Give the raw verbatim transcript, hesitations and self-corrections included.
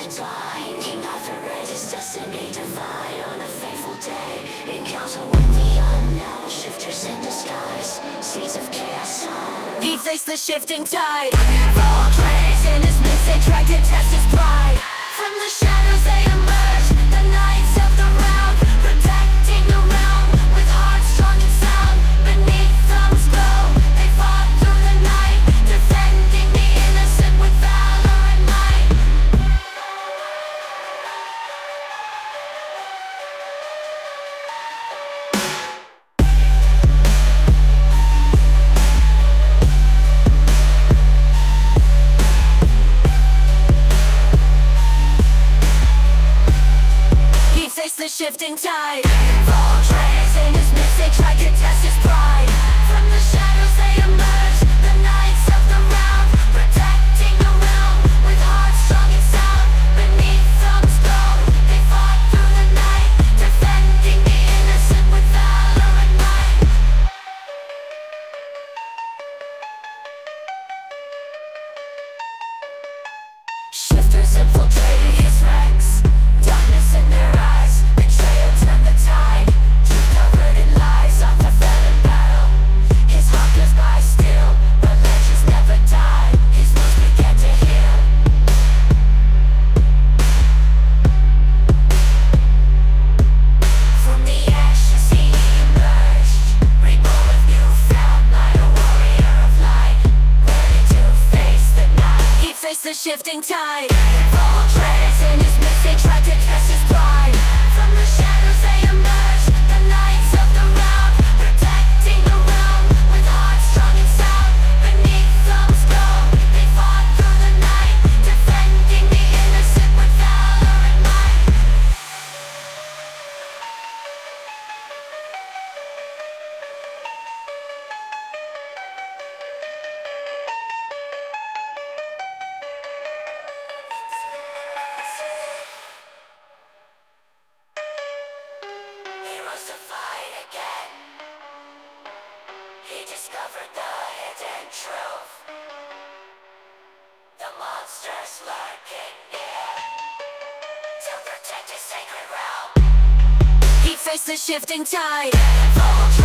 mountains lining up the red, his destiny divine on a fateful day. Encounter with the unknown, shifters in disguise, seeds of chaos sown. He faced the shifting tide. Volcanoes in his midst, they tried to test his pride. From the shadows they emerged, the knights of the round, protecting the realm with hearts strong and sound. Beneath thumbs glow, they fought through the night, defending the innocent with valor and might. He faced the shifting tide. Volcanoes in his midst, they tried to test his pride. From the shadows they emerged, the knights of the round, protecting the realm with hearts strong and sound. Beneath thumbs glow, they fought through the night, defending the innocent with valor and might. Shifters infiltrated his ranks, darkness in their eyes, betrayal turned the tide. Truth covered in lies, off the in battle. His heart lives by still, but legends never die. His wounds began to heal. From the ashes he emerged, reborn with newfound light, a warrior of light, ready to face the night. He faced the shifting tide. Volcanoes in his midst, they tried to test his pride. From the shadows they emerged, the knights of the round, protecting the realm with hearts strong and sound. Beneath thumbs glow, they fought through the night, defending the innocent with valor and might. He rose to fight again. He discovered the hidden truth. The monsters lurking near to protect his sacred realm. He faced the shifting tide.